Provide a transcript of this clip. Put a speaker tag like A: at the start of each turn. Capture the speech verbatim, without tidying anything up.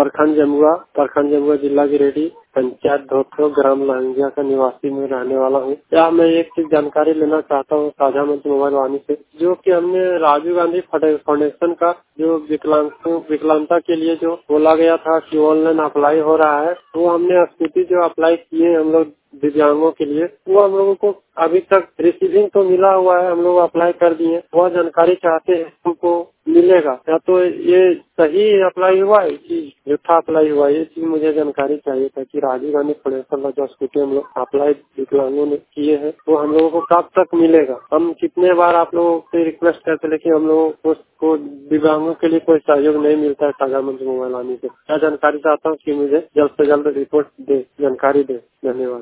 A: प्रखंड जमुआ प्रखंड जमुआ जिला गिरिडीह, पंचायत धोत्रो, ग्राम लहंगिया का निवासी में रहने वाला हूँ। क्या मैं एक चीज जानकारी लेना चाहता हूँ साझा मंच मोबाइल वाणी से, जो कि हमने राजीव गांधी फाउंडेशन का जो विकलांग विकलांगता के लिए जो बोला गया था कि ऑनलाइन अप्लाई हो रहा है, वो हमने स्कूटी जो अप्लाई किए हम लोग दिव्यांगों के लिए, वो हम लोगों को अभी तक रिसीविंग तो मिला हुआ है, हम लोग अप्लाई कर दिए। वह जानकारी चाहते हैं हमको मिलेगा या तो ये सही अप्लाई हुआ है कि झूठा अप्लाई हुआ है, ये चीज मुझे जानकारी चाहिए था कि राजीव गांधी फाउंडेशन का जो स्कूटी हम लोग अप्लाई विकलांगों ने किए हैं वो हम लोगों को कब तक मिलेगा। हम कितने बार आप लोगों से रिक्वेस्ट करते लेकिन हम लोगों को, को दिव्यांगों के लिए कोई सहयोग नहीं मिलता है साझा मंच मोबाइल आने से। क्या जानकारी चाहता हूँ कि मुझे जल्द से जल्द रिपोर्ट दे, जानकारी दे। धन्यवाद।